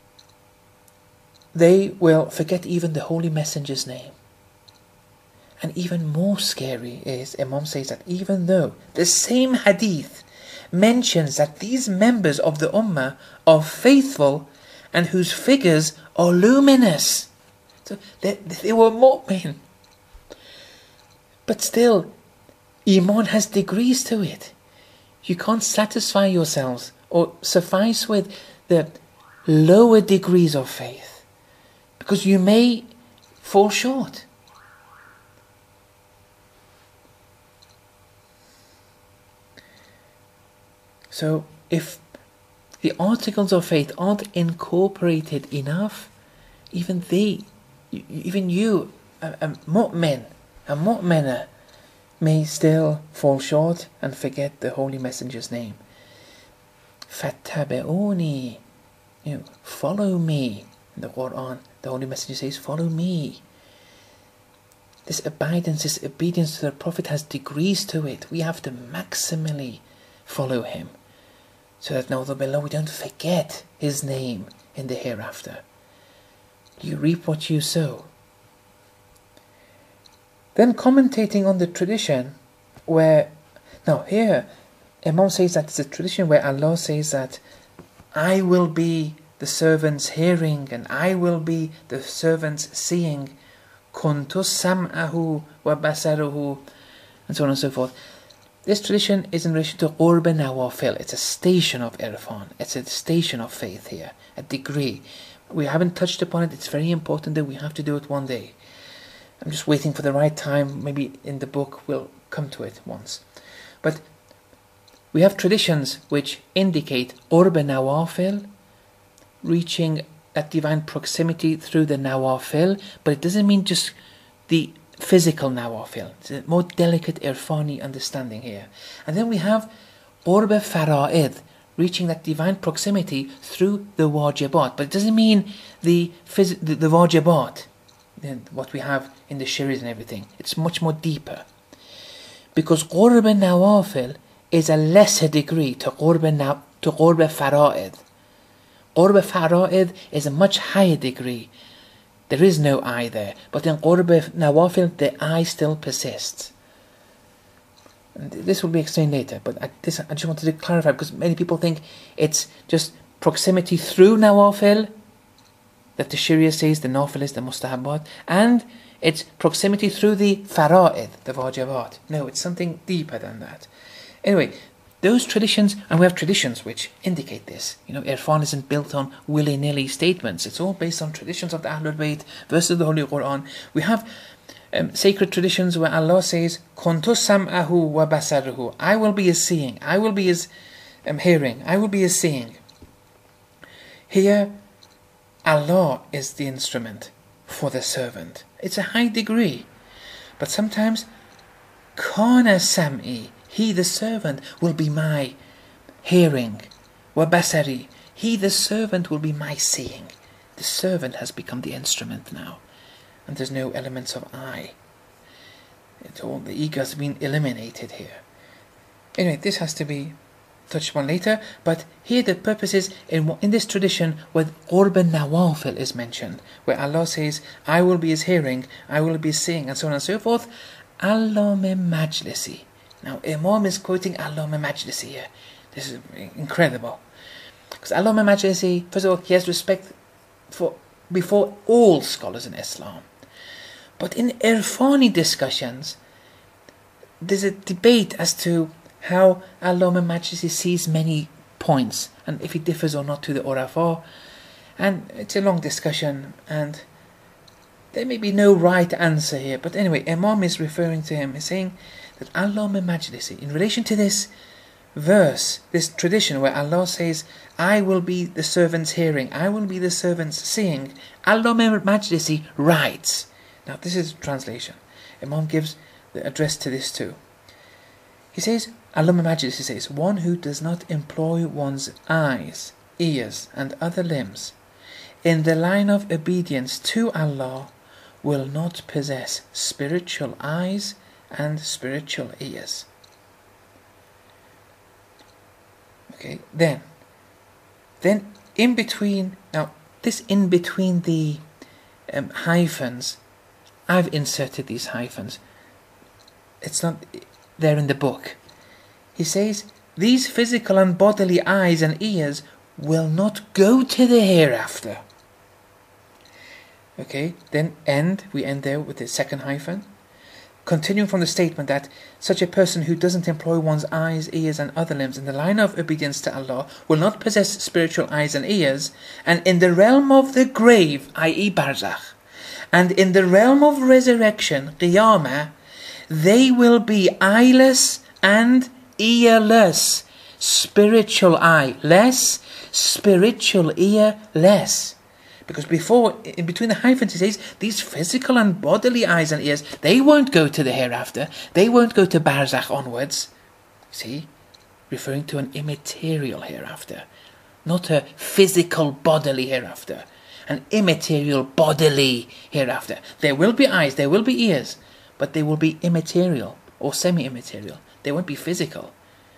They will forget even the Holy Messenger's name. And even more scary is, Imam says that even though the same hadith mentions that these members of the ummah are faithful and whose figures are luminous. So they, they were mu'min. But still, Iman has degrees to it. You can't satisfy yourselves or suffice with the lower degrees of faith, because you may fall short. So if the articles of faith aren't incorporated enough, even they, even you, a, a mu'min, a mu'mina, may still fall short and forget the Holy Messenger's name. Fattabi'uni, you know, follow me. In the Quran, the Holy Messenger says, follow me. This abidance, this obedience to the Prophet has degrees to it. We have to maximally follow him, so that now below we don't forget his name in the hereafter. You reap what you sow. Then commentating on the tradition where, now here, Imam says that it's a tradition where Allah says that I will be the servant's hearing and I will be the servant's seeing. Kuntu sam'ahu wa basaruhu, and so on and so forth. This tradition is in relation to Qurb Nawafil. It's a station of Irfan. It's a station of faith here, a degree. We haven't touched upon it. It's very important that we have to do it one day. I'm just waiting for the right time. Maybe in the book we'll come to it once. But we have traditions which indicate Qurb Nawafil, reaching that divine proximity through the Nawafil, but it doesn't mean just the physical Nawafil. It's a more delicate irfani understanding here. And then we have Qurb Fara'id, reaching that divine proximity through the Wajibat, but it doesn't mean the phys- the, the Wajibat, what we have in the Shari'ah and everything. It's much more deeper. Because Qurb Nawafil is a lesser degree to qurb, to qurb fara'id. Qurb fara'id is a much higher degree. There is no eye there. But in qurb nawafil, the eye still persists. And this will be explained later, but I, this, I just wanted to clarify, because many people think it's just proximity through nawafil, that the Sharia says the nafil is the mustahabat, and it's proximity through the fara'id, the wajibat. No, it's something deeper than that. Anyway, those traditions, and we have traditions which indicate this. You know, Irfan isn't built on willy-nilly statements. It's all based on traditions of the Ahlul Bayt versus the Holy Quran. We have um, sacred traditions where Allah says, Kuntu sam'ahu wa basaruhu. I will be his seeing. I will be his um, hearing. I will be his seeing. Here, Allah is the instrument for the servant. It's a high degree. But sometimes, Kana sam'i. He, the servant, will be my hearing. Wa basari. He, the servant, will be my seeing. The servant has become the instrument now. And there's no elements of I. It's all, the ego has been eliminated here. Anyway, this has to be touched upon later. But here the purpose is, in, in this tradition, where qurb nawafil is mentioned, where Allah says, I will be his hearing, I will be his seeing, and so on and so forth. Allame majlisi. Now, Imam is quoting Allama Majlisi here. This is incredible. Because Allama Majlisi, first of all, he has respect for before all scholars in Islam. But in Irfani discussions, there's a debate as to how Allama Majlisi sees many points, and if he differs or not to the Urafa. And it's a long discussion, and there may be no right answer here. But anyway, Imam is referring to him, he's saying that Allama Majlisi, in relation to this verse, this tradition where Allah says, I will be the servant's hearing, I will be the servant's seeing, Allama Majlisi writes. Now this is translation. Imam gives the address to this too. He says, Allama Majlisi says, one who does not employ one's eyes, ears and other limbs in the line of obedience to Allah will not possess spiritual eyes and spiritual ears. Okay, then, then in between, now this in between the um, hyphens, I've inserted these hyphens. It's not there in the book. He says, these physical and bodily eyes and ears will not go to the hereafter. Okay, then end, we end there with the second hyphen. Continuing from the statement that such a person who doesn't employ one's eyes, ears and other limbs in the line of obedience to Allah will not possess spiritual eyes and ears, and in the realm of the grave, that is barzakh, and in the realm of resurrection, qiyamah, they will be eyeless and earless. Spiritual eye less, spiritual ear less. Because before, in between the hyphens, he says, these physical and bodily eyes and ears, they won't go to the hereafter. They won't go to barzakh onwards. See? Referring to an immaterial hereafter. Not a physical bodily hereafter. An immaterial bodily hereafter. There will be eyes, there will be ears, but they will be immaterial or semi-immaterial. They won't be physical.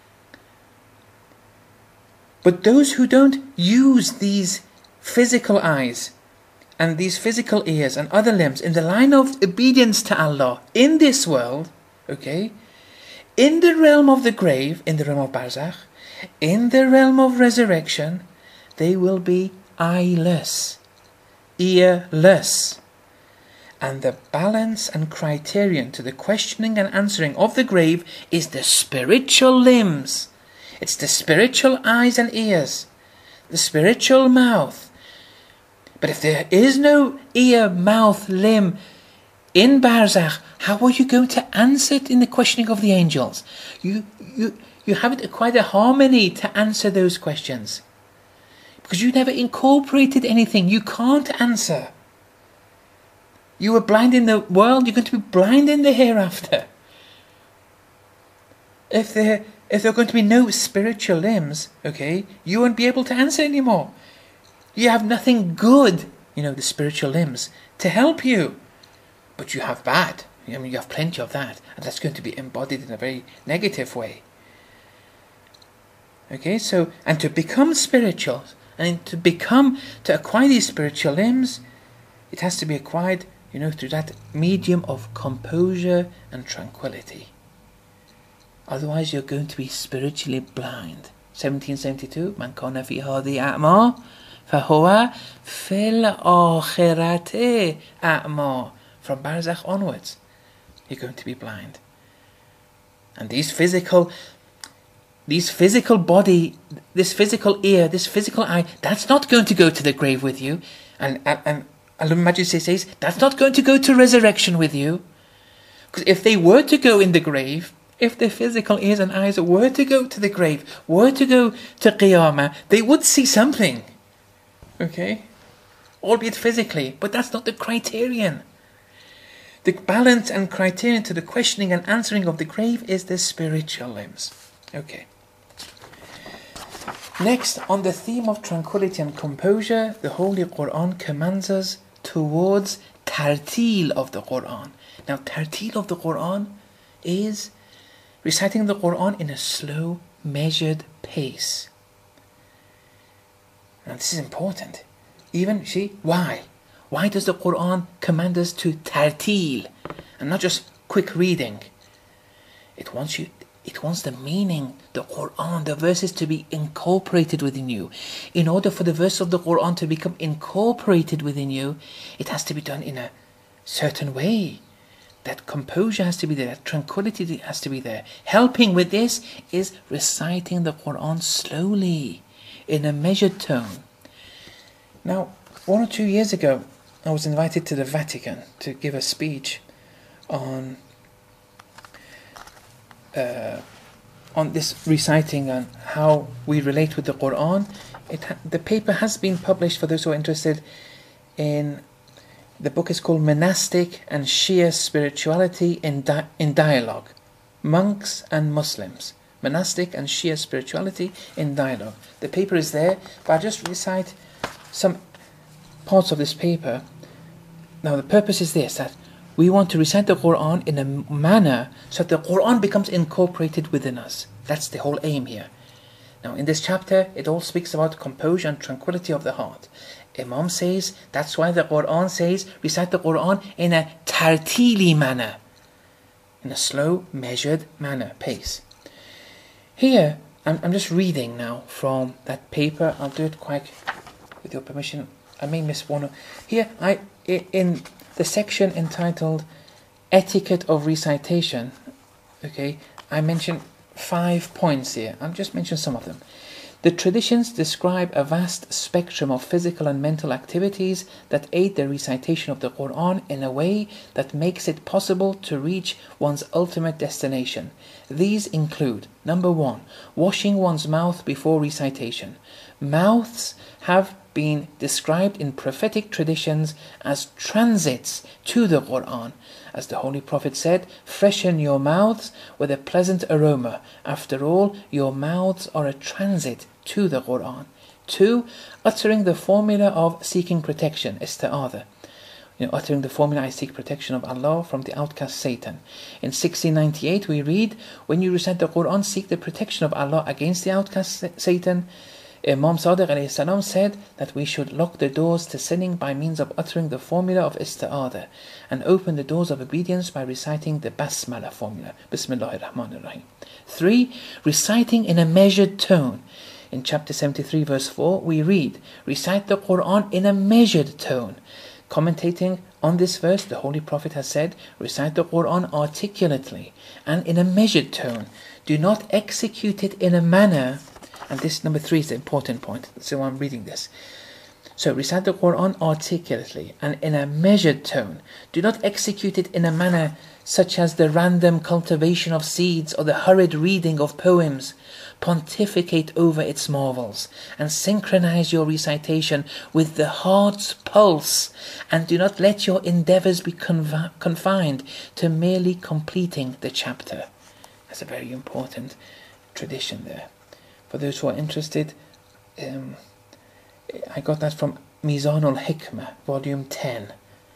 But those who don't use these physical eyes and these physical ears and other limbs in the line of obedience to Allah in this world, okay, in the realm of the grave, in the realm of barzakh, in the realm of resurrection, they will be eyeless, earless. And the balance and criterion to the questioning and answering of the grave is the spiritual limbs. It's the spiritual eyes and ears, the spiritual mouth. But if there is no ear, mouth, limb in barzakh, how are you going to answer it in the questioning of the angels? You, you, you haven't quite a harmony to answer those questions. Because you never incorporated anything. You can't answer. You were blind in the world, you're going to be blind in the hereafter. If there, if there are going to be no spiritual limbs, okay, you won't be able to answer anymore. You have nothing good, you know, the spiritual limbs, to help you. But you have bad. I mean, you have plenty of that. And that's going to be embodied in a very negative way. Okay, so, and to become spiritual, and to become, to acquire these spiritual limbs, it has to be acquired, you know, through that medium of composure and tranquility. Otherwise you're going to be spiritually blind. seventeen seventy-two, Man kana fi hadhi a'ma, fahuwa fil akhirati a'ma. From Barzakh onwards, you're going to be blind. And these physical, these physical body, this physical ear, this physical eye, that's not going to go to the grave with you. And, and, and Allah Majesty says, that's not going to go to resurrection with you. Because if they were to go in the grave, if their physical ears and eyes were to go to the grave, were to go to Qiyamah, they would see something. Okay? Albeit physically, but that's not the criterion. The balance and criterion to the questioning and answering of the grave is the spiritual limbs. Okay. Next, on the theme of tranquility and composure, the Holy Quran commands us towards tartil of the Quran. Now, tartil of the Quran is reciting the Quran in a slow, measured pace. Now, this is important. Even, see, why? Why does the Quran command us to tartil and not just quick reading? It wants you, it wants the meaning, the Quran, the verses to be incorporated within you. In order for the verse of the Quran to become incorporated within you, it has to be done in a certain way. That composure has to be there, that tranquility has to be there. Helping with this is reciting the Quran slowly, in a measured tone. Now, one or two years ago, I was invited to the Vatican to give a speech on uh, on this reciting and how we relate with the Quran. It ha- the paper has been published for those who are interested in. The book is called Monastic and Shia Spirituality in Di- in Dialogue, Monks and Muslims. Monastic and Shia Spirituality in Dialogue. The paper is there, but I'll just recite some parts of this paper. Now the purpose is this, that we want to recite the Quran in a manner so that the Quran becomes incorporated within us. That's the whole aim here. Now in this chapter, it all speaks about composure and tranquility of the heart. Imam says, that's why the Quran says, recite the Quran in a tartili manner, in a slow, measured manner, pace. Here, I'm, I'm just reading now from that paper. I'll do it quite, with your permission. I may miss one. Here, I in the section entitled Etiquette of Recitation, okay, I mentioned five points here. I'll just mention some of them. The traditions describe a vast spectrum of physical and mental activities that aid the recitation of the Quran in a way that makes it possible to reach one's ultimate destination. These include, number one, washing one's mouth before recitation. Mouths have been described in prophetic traditions as transits to the Quran. As the Holy Prophet said, freshen your mouths with a pleasant aroma. After all, your mouths are a transit to the Quran. Two, uttering the formula of seeking protection, isti'adha. You know, uttering the formula, I seek protection of Allah from the outcast Satan. In sixteen ninety-eight we read, when you recite the Quran, seek the protection of Allah against the outcast Satan. Imam Sadiq alayhi salam said that we should lock the doors to sinning by means of uttering the formula of isti'adha and open the doors of obedience by reciting the Basmala formula. Bismillahir Rahmanir Rahim. Three, reciting in a measured tone. In chapter seventy-three verse four we read, recite the Quran in a measured tone. Commentating on this verse, the Holy Prophet has said, recite the Quran articulately and in a measured tone. Do not execute it in a manner. And this, number three, is the important point. So I'm reading this. So recite the Quran articulately and in a measured tone. Do not execute it in a manner such as the random cultivation of seeds or the hurried reading of poems. Pontificate over its marvels and synchronize your recitation with the heart's pulse, and do not let your endeavors be confi- confined to merely completing the chapter. That's a very important tradition there. For those who are interested, um, I got that from Mizanul Hikmah, volume ten.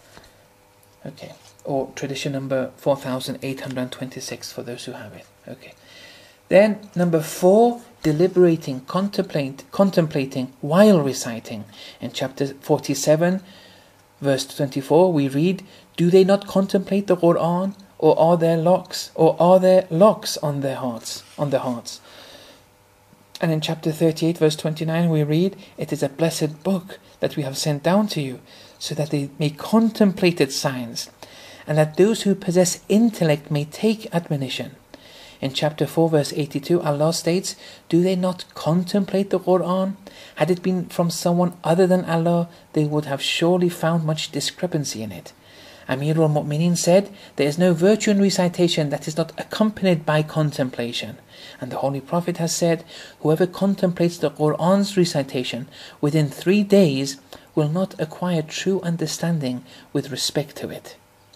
Okay, or tradition number four thousand eight hundred twenty-six for those who have it. Okay. Then number four, deliberating, contemplate, contemplating while reciting. In chapter forty-seven, verse twenty-four, we read, "Do they not contemplate the Quran, or are there locks, or are there locks on their hearts, on their hearts?" And in chapter thirty-eight, verse twenty-nine, we read, "It is a blessed book that we have sent down to you, so that they may contemplate its signs, and that those who possess intellect may take admonition." In chapter four, verse eighty-two, Allah states, "Do they not contemplate the Quran? Had it been from someone other than Allah, they would have surely found much discrepancy in it." Amir al-Mu'mineen said, "There is no virtue in recitation that is not accompanied by contemplation." And the Holy Prophet has said, "Whoever contemplates the Quran's recitation within three days will not acquire true understanding with respect to it."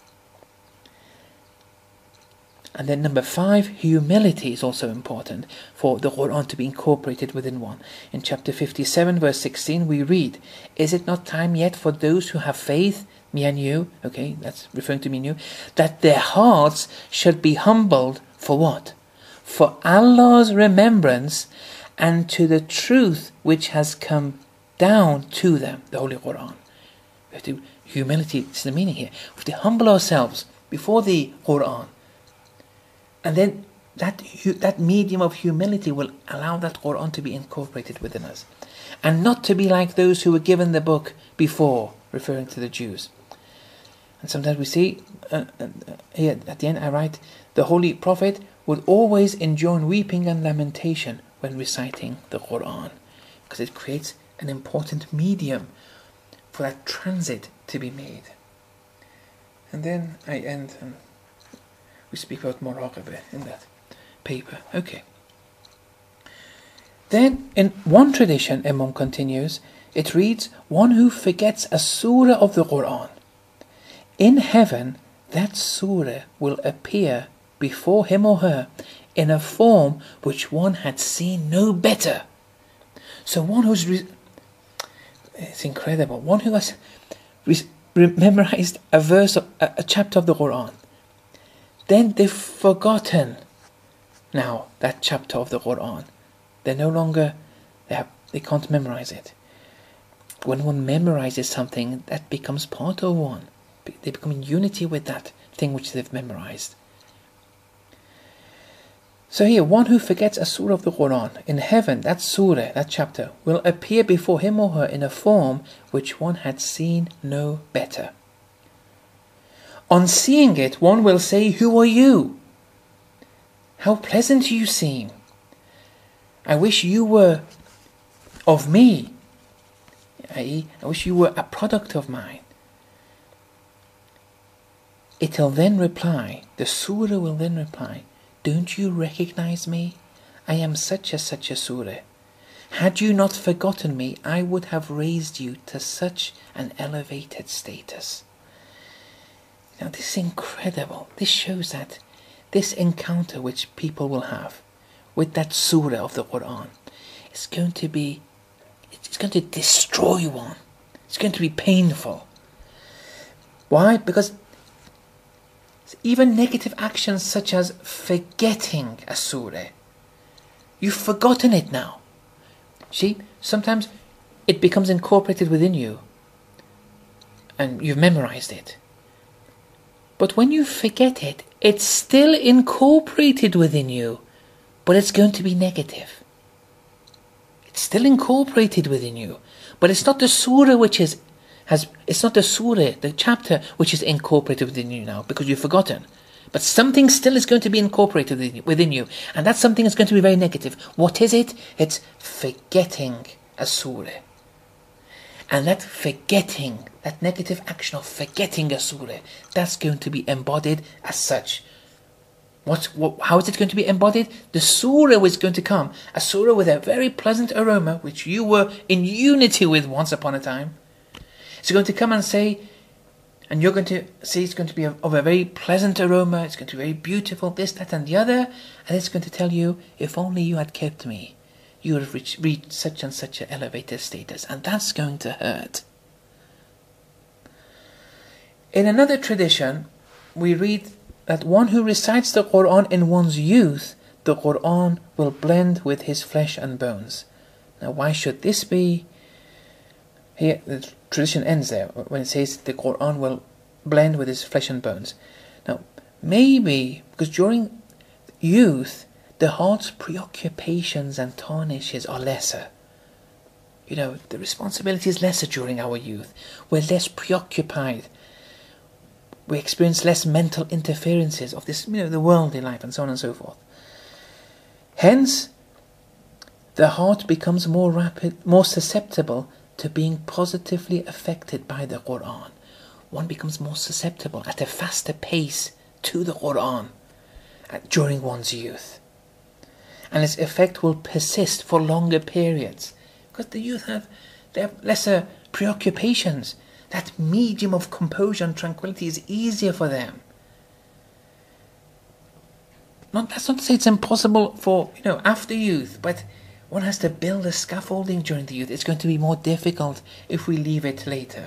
And then number five, humility is also important for the Quran to be incorporated within one. In chapter fifty-seven, verse sixteen, we read, "Is it not time yet for those who have faith, me and you," okay, that's referring to me and you, "that their hearts should be humbled for what? For Allah's remembrance and to the truth which has come down to them," the Holy Quran. We have to, humility is the meaning here. We have to humble ourselves before the Quran. And then that that medium of humility will allow that Quran to be incorporated within us. And not to be like those who were given the book before, referring to the Jews. And sometimes we see, uh, uh, here at the end I write, the Holy Prophet would always enjoin weeping and lamentation when reciting the Quran, because it creates an important medium for that transit to be made. And then I end, and we speak about muraqabah in that paper. Okay. Then, in one tradition, Imam continues, it reads, "One who forgets a surah of the Quran, in heaven that surah will appear before him or her in a form which one had seen no better." So one who's, re- it's incredible, one who has re- memorized a verse, of, a, a chapter of the Quran, then they've forgotten now that chapter of the Quran. They're no longer, they, have, they can't memorize it. When one memorizes something, that becomes part of one. They become in unity with that thing which they've memorized. So here, one who forgets a surah of the Quran, in heaven, that surah, that chapter, will appear before him or her in a form which one had seen no better. On seeing it, one will say, "Who are you? How pleasant you seem. I wish you were of me. that is, I wish you were a product of mine." It'll then reply, the surah will then reply, "Don't you recognize me? I am such a such a surah. Had you not forgotten me, I would have raised you to such an elevated status." Now this is incredible. This shows that this encounter which people will have with that surah of the Quran is going to be, it's going to destroy one. It's going to be painful. Why? Because even negative actions such as forgetting a surah, you've forgotten it now. See, sometimes it becomes incorporated within you and you've memorized it. But when you forget it, it's still incorporated within you, but it's going to be negative. It's still incorporated within you, but it's not the surah which is has. It's not the surah, the chapter which is incorporated within you now because you've forgotten. But something still is going to be incorporated within you, and that something is going to be very negative. What is it? It's forgetting a surah. And that forgetting, that negative action of forgetting a surah, that's going to be embodied as such. What, what, how is it going to be embodied? The surah is going to come, a surah with a very pleasant aroma, which you were in unity with once upon a time. It's going to come and say, and you're going to say it's going to be of a very pleasant aroma, it's going to be very beautiful, this, that and the other, and it's going to tell you, if only you had kept me, you would have reached, reached such and such an elevated status, and that's going to hurt. In another tradition, we read that one who recites the Quran in one's youth the Quran will blend with his flesh and bones. Now why should this be? Here the tradition ends there when it says the Quran will blend with his flesh and bones. Now maybe because during youth the heart's preoccupations and tarnishes are lesser. You know, the responsibility is lesser during our youth. We're less preoccupied. We experience less mental interferences of this, you know, the worldly life and so on and so forth. Hence, the heart becomes more rapid, more susceptible to being positively affected by the Quran. One becomes more susceptible at a faster pace to the Quran during one's youth. And its effect will persist for longer periods. Because the youth have, they have lesser preoccupations. That medium of composure and tranquility is easier for them. Not, that's not to say it's impossible for, you know, after youth, but one has to build a scaffolding during the youth. It's going to be more difficult if we leave it later.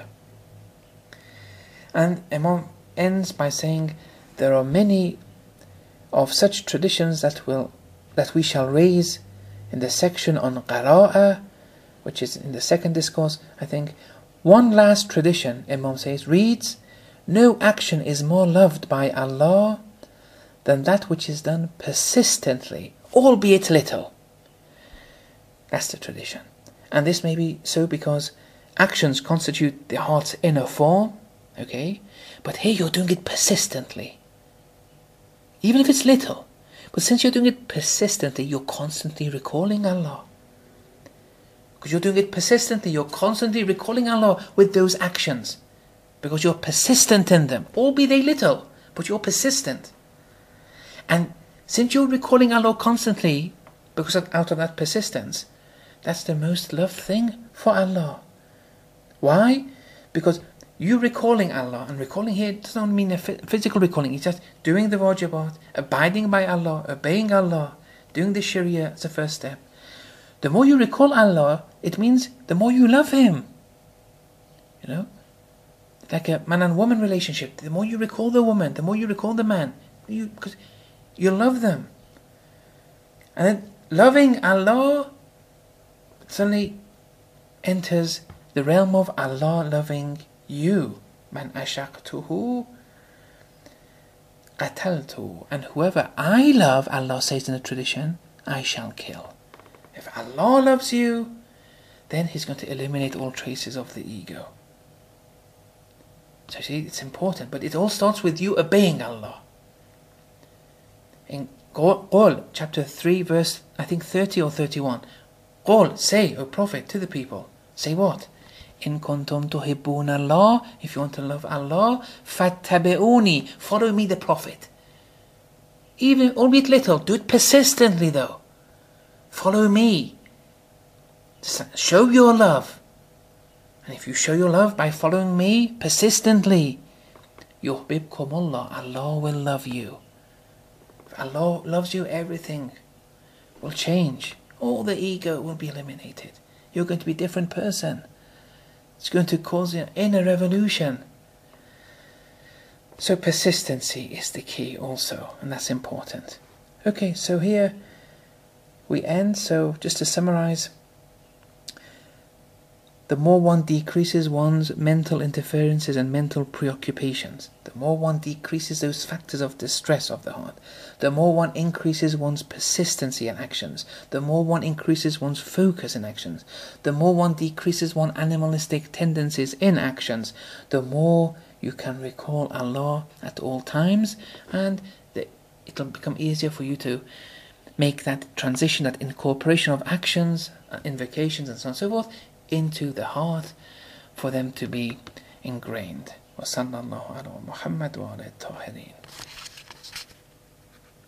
And Imam ends by saying, there are many of such traditions that will that we shall raise in the section on qira'ah, which is in the second discourse, I think. One last tradition, Imam says, reads, no action is more loved by Allah than that which is done persistently, albeit little. That's the tradition. And this may be so because actions constitute the heart's inner form, okay? But here you're doing it persistently. Even if it's little. But since you're doing it persistently, you're constantly recalling Allah. Because you're doing it persistently, you're constantly recalling Allah with those actions. Because you're persistent in them, albeit they little, but you're persistent. And since you're recalling Allah constantly, because of, out of that persistence, that's the most loved thing for Allah. Why? Because you recalling Allah, and recalling here does not mean a physical recalling, it's just doing the wajibat, abiding by Allah, obeying Allah, doing the Sharia as a first step. The more you recall Allah, it means the more you love Him. You know? Like a man and woman relationship. The more you recall the woman, the more you recall the man. You, because you love them. And then loving Allah suddenly enters the realm of Allah loving you. Man ashaqtuhu qataltu. And whoever I love, Allah says in the tradition, I shall kill. If Allah loves you, then He's going to eliminate all traces of the ego. So see, it's important, but it all starts with you obeying Allah. In Qul, chapter three, verse, I think thirty or thirty-one. Qul, say, O Prophet, to the people, say what? In kuntum tuhibbuna Allah, if you want to love Allah, fattabi'uni, follow me the Prophet. Even, albeit little, do it persistently though. Follow me. Show your love. And if you show your love by following me persistently, yuhbibkum Allah, Allah will love you. If Allah loves you, everything will change. All the ego will be eliminated. You're going to be a different person. It's going to cause an inner revolution. So persistency is the key also, and that's important. Okay, so here we end. So just to summarize, the more one decreases one's mental interferences and mental preoccupations, the more one decreases those factors of distress of the heart, the more one increases one's persistency in actions, the more one increases one's focus in actions, the more one decreases one's animalistic tendencies in actions, the more you can recall Allah at all times, and the, it'll become easier for you to make that transition, that incorporation of actions, invocations and so on and so forth, into the heart for them to be ingrained. وصلى الله على محمد وعلى الطاهرين.